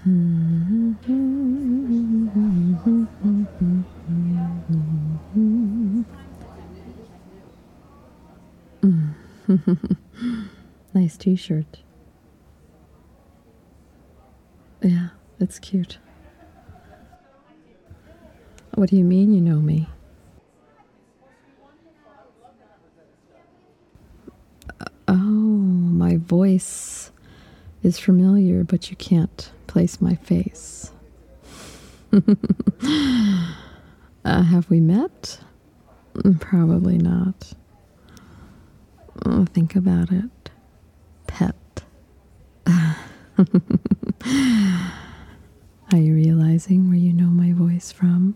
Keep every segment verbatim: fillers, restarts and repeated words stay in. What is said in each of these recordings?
Nice t-shirt. Yeah, it's cute. What do you mean you know me? Oh, my voice is familiar, but you can't place my face. uh, have we met? Probably not. Oh, think about it. Pet. Are you realizing where you know my voice from?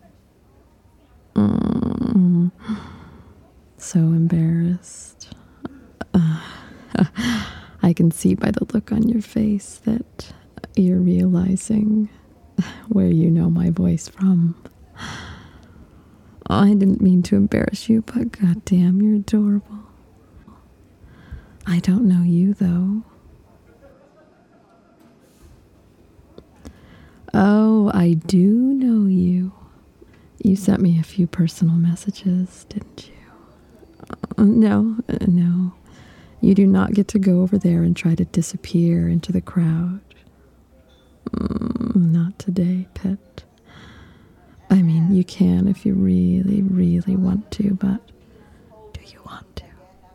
Mm, so embarrassed. Uh, I can see by the look on your face that you're realizing where you know my voice from. I didn't mean to embarrass you, but goddamn, you're adorable. I don't know you, though. Oh, I do know you. You sent me a few personal messages, didn't you? Uh, no, uh, no. You do not get to go over there and try to disappear into the crowd. Mm, not today, pet. I mean, you can if you really, really want to, but do you want to?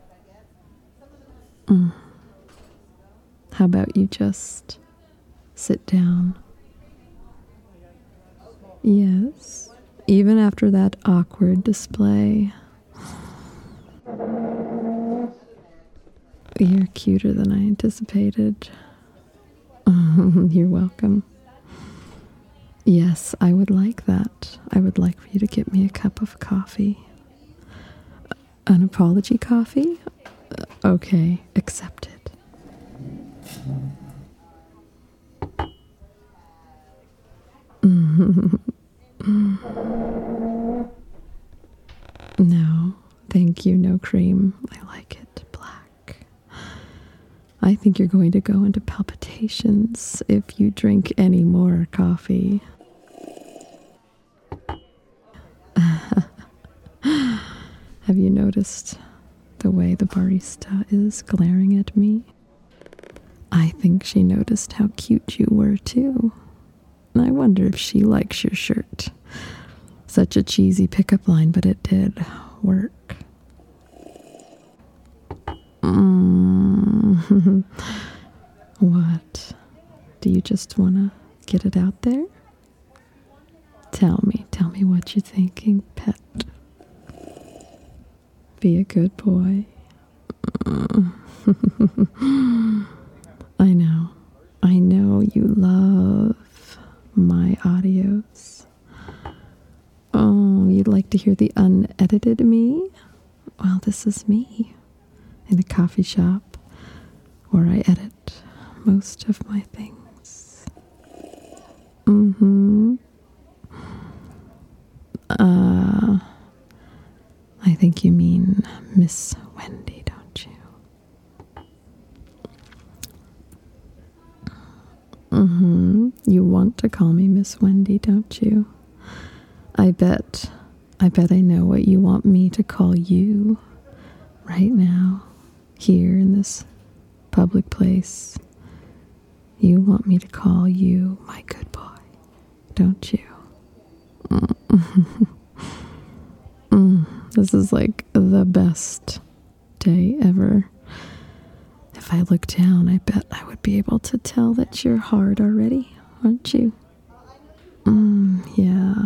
Mm. How about you just sit down? Yes, even after that awkward display. You're cuter than I anticipated. You're welcome. Yes, I would like that. I would like for you to get me a cup of coffee. An apology coffee? Okay, accepted. No, thank you, no cream. I like it black. I think you're going to go into palpitations if you drink any more coffee. Have you noticed the way the barista is glaring at me? I think she noticed how cute you were, too. I wonder if she likes your shirt. Such a cheesy pickup line, but it did work. Mm. What? Do you just want to get it out there? Tell me, tell me what you're thinking, pet. Be a good boy. I know. I know you love my audios. Oh, you'd like to hear the unedited me? Well, this is me in a coffee shop where I edit most of my things. Mm-hmm. Uh, I think you mean Miss Wendy, don't you? Mm-hmm. You want to call me Miss Wendy, don't you? I bet, I bet I know what you want me to call you right now, here in this public place. You want me to call you my good boy, don't you? Mm, this is like the best day ever. If I look down, I bet I would be able to tell that you're hard already, aren't you? Mm, yeah.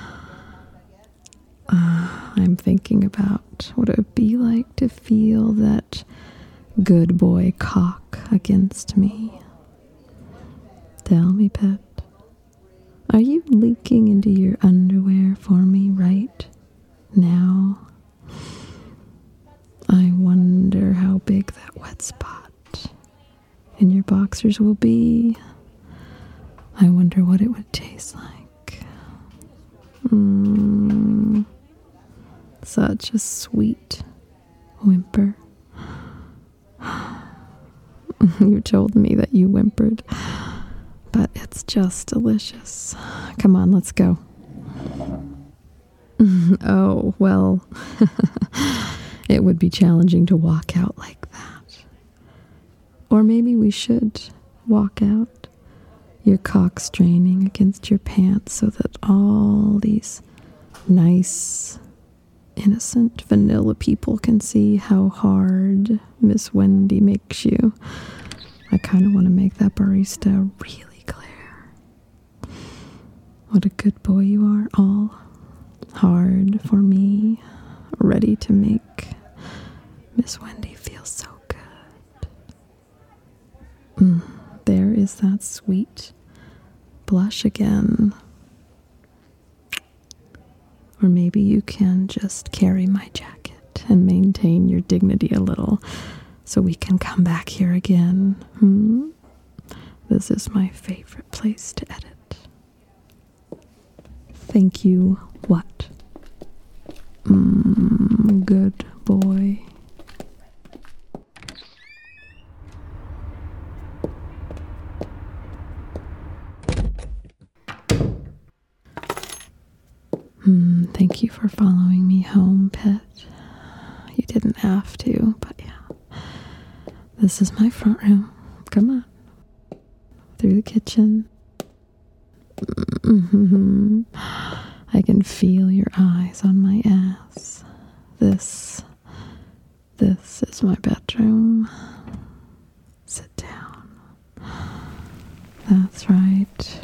Uh, I'm thinking about what it would be like to feel that good boy cock against me. Tell me, pet, are you leaking into your underwear for me right now? I wonder how big that wet spot in your boxers will be. I wonder what it would taste like. Mm, such a sweet whimper. You told me that you whimpered. but it's just delicious. Come on, let's go. Oh, well, it would be challenging to walk out like that. Or maybe we should walk out, your cock straining against your pants so that all these nice, innocent, vanilla people can see how hard Miss Wendy makes you. I kind of want to make that barista really clear. What a good boy you are, all hard for me, ready to make Miss Wendy feel so good. Mm, there is that sweet blush again. Or maybe you can just carry my jacket and maintain your dignity a little so we can come back here again. Hmm? This is my favorite place to edit. Thank you, what? Mm, good boy. Hmm, thank you for following me home, pet. You didn't have to, but yeah. This is my front room. Come on. Through the kitchen. Mm-hmm. I can feel your eyes on my ass. This, this is my bedroom. Sit down. That's right.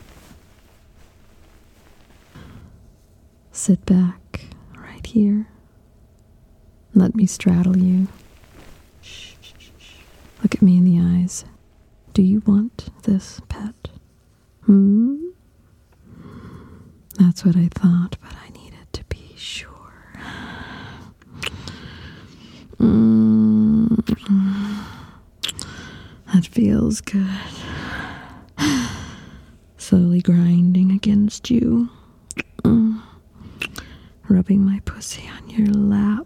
Sit back right here. Let me straddle you. Shh, shh, shh. Look at me in the eyes. Do you want this, pet? Hmm? That's what I thought, but I needed to be sure. Mm. That feels good. Slowly grinding against you. Mm. Rubbing my pussy on your lap.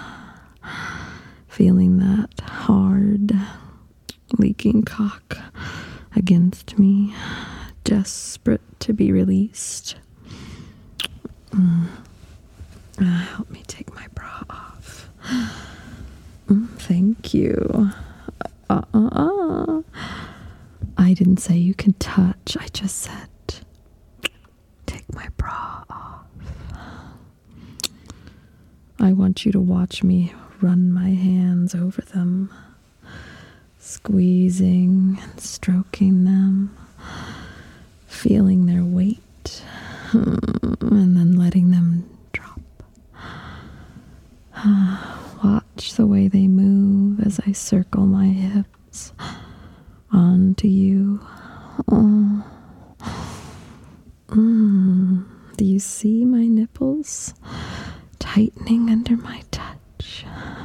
Feeling that hard, leaking cock against me. Desperate to be released. Mm. Uh, help me take my bra off. Mm, thank you. Uh, uh, uh. I didn't say you can touch. I just said take my bra off. I want you to watch me run my hands over them, squeezing and stroking them, feeling their weight, and then letting them drop. Watch the way they move as I circle my hips onto you. Oh. Mm. Do you see my nipples tightening under my touch?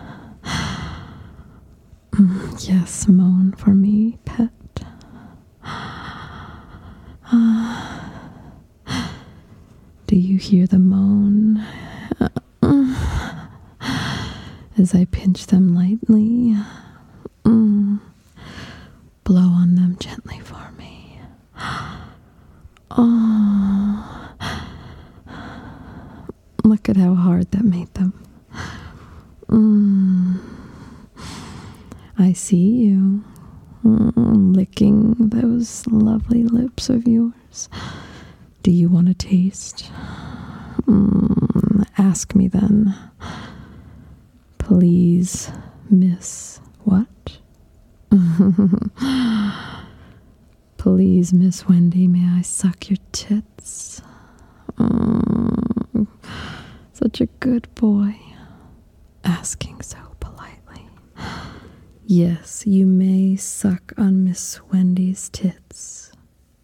Mm. Yes, moan for me, pet. Do you hear the moan? As I pinch them lightly. Mm. Blow on them gently for me. Oh. Look at how hard that made them. Mm. I see you. Mm, licking those lovely lips of yours. Do you want to taste? Mm, ask me then. Please, Miss what? Please, Miss Wendy, may I suck your tits? Mm, such a good boy. Asking so politely. Yes, you may suck on Miss Wendy's tits.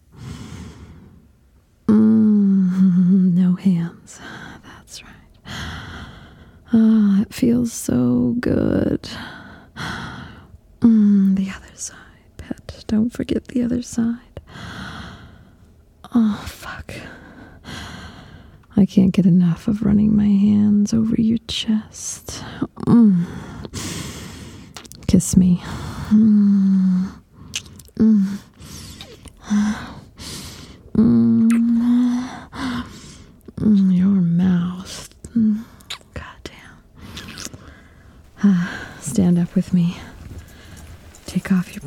Mm, no hands. That's right. Ah, it feels so good. Mm, the other side, pet. Don't forget the other side. Oh, fuck. I can't get enough of running my hands over your chest. Mm. Kiss me. Mm. Mm.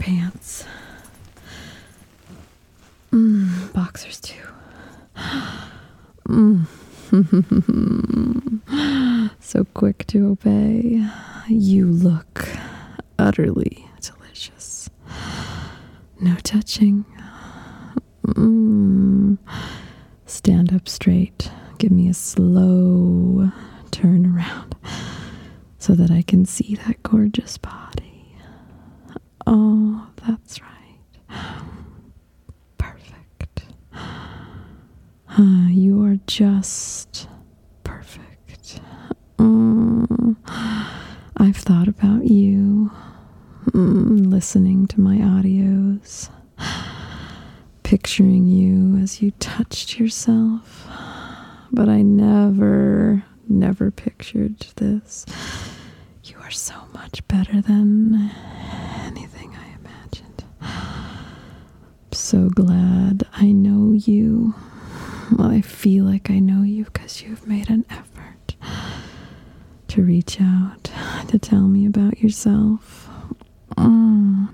underpants. Mm, boxers too. Mm. So quick to obey. You look utterly delicious. No touching. Mm. Stand up straight. Give me a slow turn around so that I can see that gorgeous body. Oh, that's right. Perfect. Uh, you are just perfect. Mm. I've thought about you, mm, listening to my audios, picturing you as you touched yourself, but I never, never pictured this. You are so much better than anything I imagined. I'm so glad I know you. Well, I feel like I know you because you've made an effort to reach out, to tell me about yourself. Mm.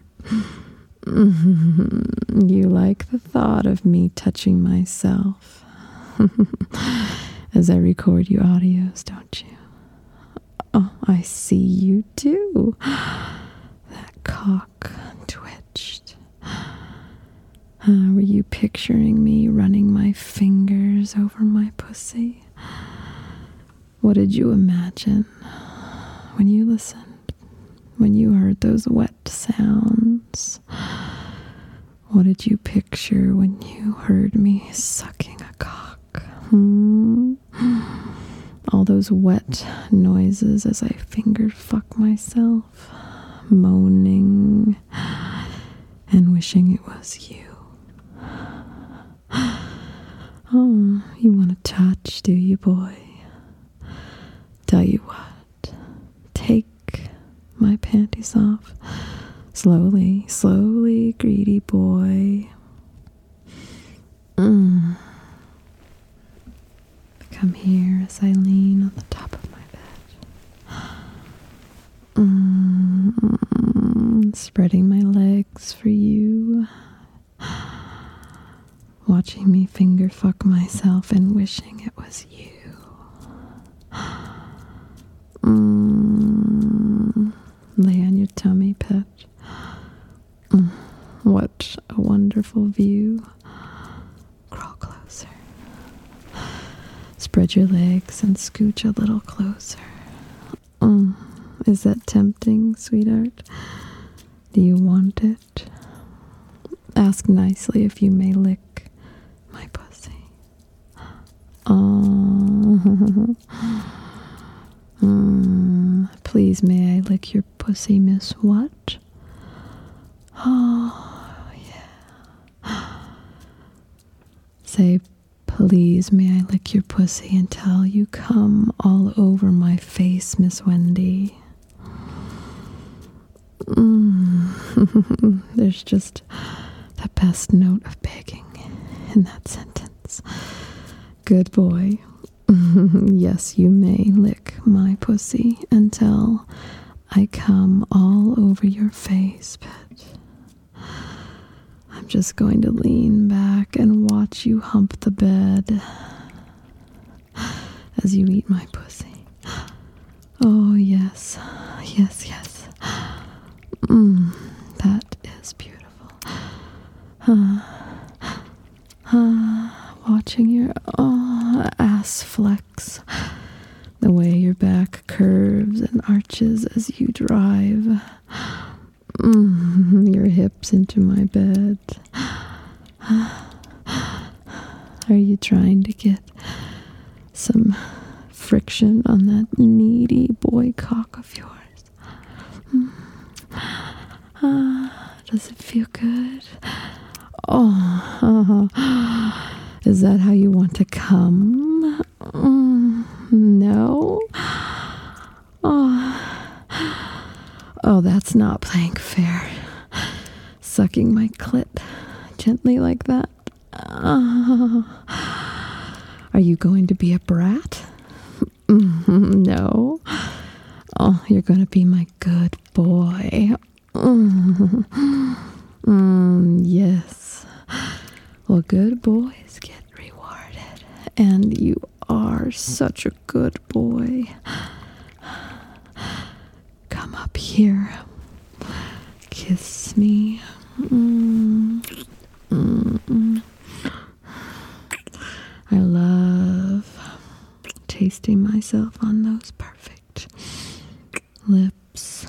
Mm-hmm. You like the thought of me touching myself as I record you audios, don't you? Oh, I see you do. That cock twitched. Uh, were you picturing me running my fingers over my pussy? What did you imagine when you listened? When you heard those wet sounds? What did you picture when you heard me sucking a cock? Hmm? All those wet noises as I finger fuck myself, moaning and wishing it was you. Oh, you want to touch, do you, boy? Tell you what, take my panties off. Slowly, slowly, greedy boy. Mm. Come here as I lean on the top of my bed. Mm. Spreading my legs for you. Watching me finger fuck myself and wishing it was you. Mm. Lay on your tummy, pet. Mm. What a wonderful view. Crawl closer. Spread your legs and scooch a little closer. Mm. Is that tempting, sweetheart? Do you want it? Ask nicely if you may lick my pussy. Oh. Mm. Please, may I lick your pussy, Miss What? Oh, yeah. Say, please, may I lick your pussy until you come all over my face, Miss Wendy? Mm. There's just the best note of begging in that sentence. Good boy. Yes, you may lick my pussy until I come all over your face, pet. I'm just going to lean back and watch you hump the bed as you eat my pussy. Oh, yes. Yes, yes. Mm, that is beautiful. Uh, uh, watching your uh, ass flex, the way your back curves and arches as you drive mm, your hips into my bed. Are you trying to get some friction on that needy boy cock of yours? Mm. Uh, does it feel good? Oh, uh, is that how you want to come? Mm, no? Oh, oh, that's not playing fair. Sucking my clit gently like that. Uh, are you going to be a brat? Mm, no. Oh, you're going to be my good boy. Mm, mm, yes. Well, good boys get rewarded. And you are such a good boy. Come up here. Kiss me. Mm, mm, mm. I love tasting myself on those perfect lips.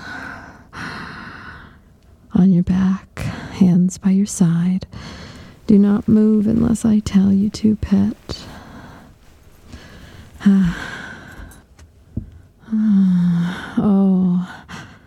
On your back, hands by your side. Do not move unless I tell you to, pet. Oh.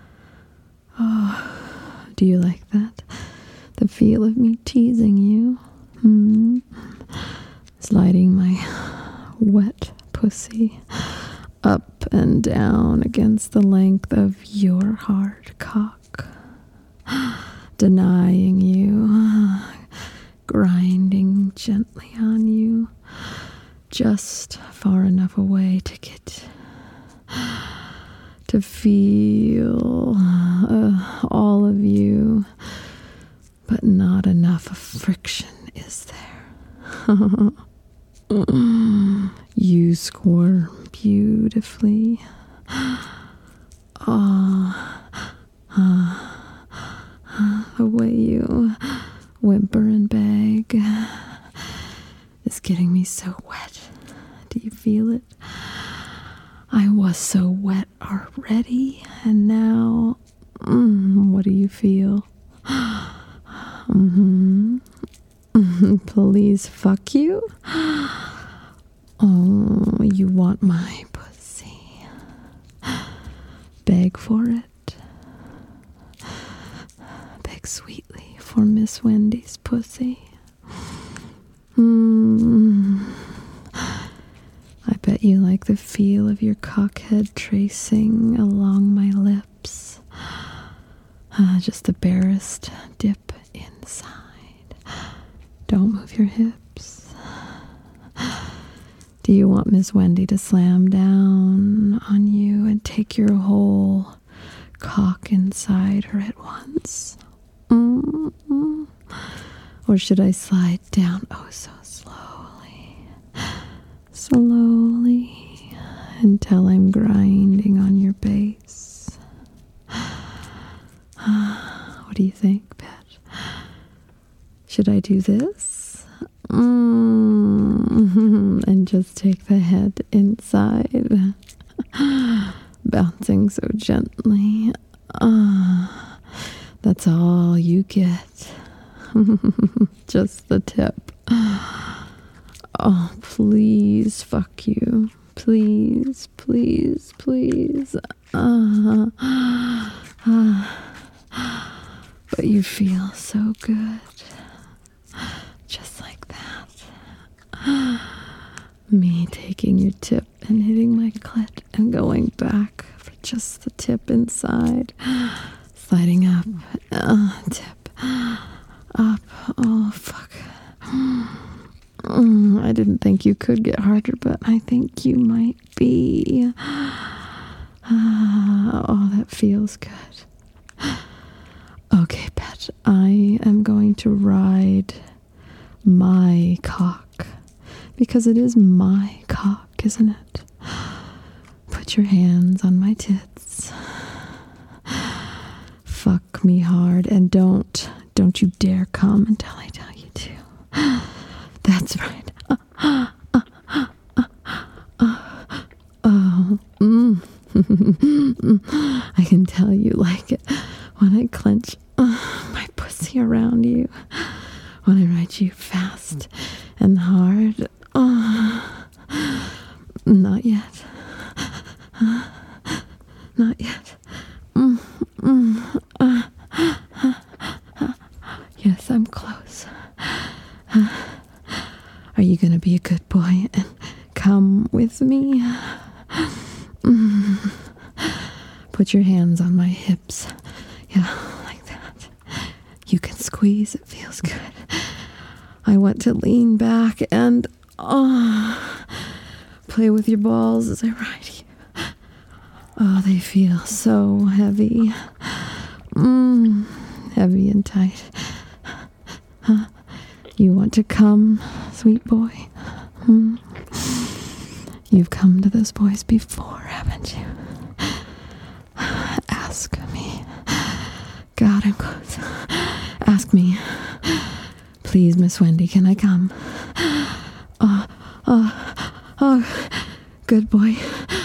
Oh. Do you like that? The feel of me teasing you? Hmm. Sliding my wet pussy up and down against the length of your hard cock. Denying you. Grinding gently on you. Just far enough away to get to feel uh, all of you, but not enough friction is there. You squirm beautifully. Oh, uh, uh, the way you whimper and beg is getting me so wet. Do you feel it? I was so wet already, and now, mm, what do you feel? Mm-hmm. Please fuck you? Oh, you want my pussy. Beg for it. Beg sweetly for Miss Wendy's pussy. Mm. I bet you like the feel of your cockhead tracing along my lips. Uh, just the barest dip inside. Don't move your hips. Do you want Miss Wendy to slam down on you and take your whole cock inside her at once? Mm-mm. Or should I slide down oh so slowly, slowly, until I'm grinding on your base? What do you think, pet? Should I do this? Mm-hmm. And just take the head inside, bouncing so gently. Ah, that's all you get. Just the tip. Oh, please, fuck you. Please, please, please. Uh, uh, but you feel so good. Just like that. Me taking your tip and hitting my clit and going back for just the tip inside. Sliding up. Uh, tip. Up. Oh, fuck. Mm, I didn't think you could get harder, but I think you might be. Uh, oh, that feels good. Okay, pet. I am going to ride my cock. Because it is my cock, isn't it? Put your hands on my tits. Fuck me hard, and don't, don't you dare come until I tell you to. That's right. Uh, uh, uh, uh, uh, oh, mm. I can tell you like it when I clench uh, my pussy around you. When I ride you fast and hard. Uh, not yet. Uh, not yet. Mm, mm, uh, uh, uh, yes, I'm close. Uh, are you going to be a good boy and come with me? Mm. Put your hands on my hips. Yeah, like that. You can squeeze. It feels good. I want to lean back and oh, play with your balls as I ride you. Oh, they feel so heavy. Mm, heavy and tight. Huh? You want to come, sweet boy? Hmm? You've come to this voice before, haven't you? Ask me. God, I'm close. Ask me. Please, Miss Wendy, can I come? Oh, oh, oh, good boy.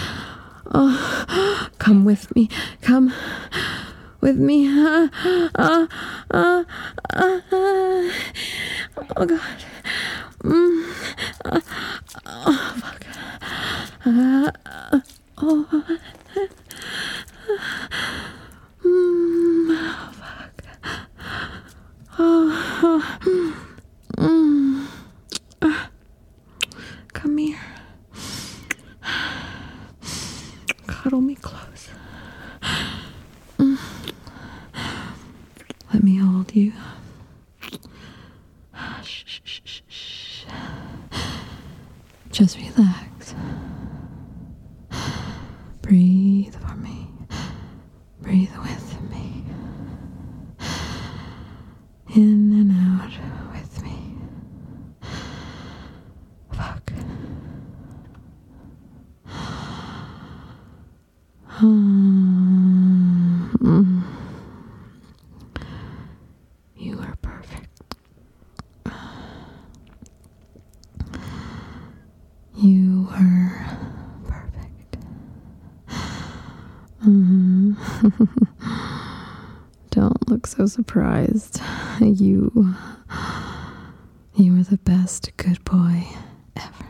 Oh, come with me. Come with me. Uh, uh, uh, uh, uh. Oh, God. Mm. Uh, oh, fuck. Uh, uh, oh. Mm. Oh, fuck. Oh, oh. Mm. Uh, come here. Cuddle me close. Mm. Let me hold you. Shh, shh, shh, shh, shh. Just relax. Breathe for me. Breathe with me. In and out with me. Fuck. Um, you are perfect. You are perfect. Mm. Don't look so surprised. You, you are the best good boy ever.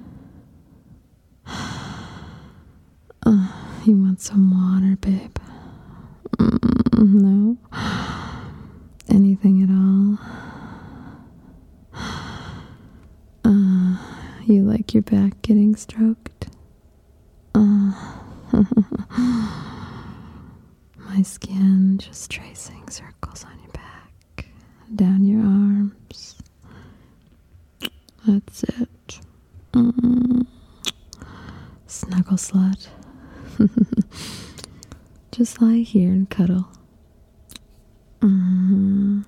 Uh, you want some water, babe? Mm, no? Anything at all? Uh, you like your back getting stroked? Uh, my skin just tracing circles on your back, down your arms. That's it. Mm. Snuggle slut. Just lie here and cuddle. Mm.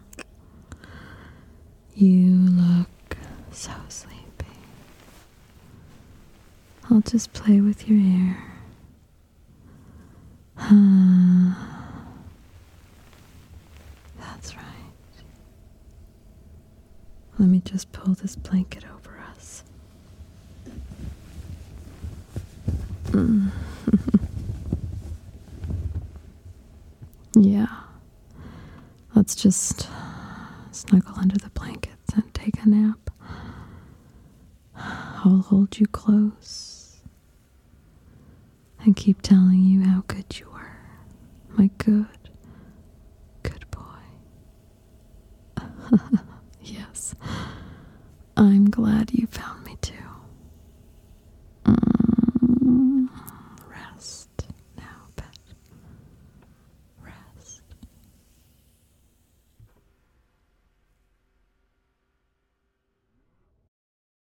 You look so sleepy. I'll just play with your hair. Uh, that's right. Let me just pull this blanket over us. Mm. Yeah. Let's just snuggle under the blankets and take a nap. I'll hold you close and keep telling you how good you were. My good, good boy.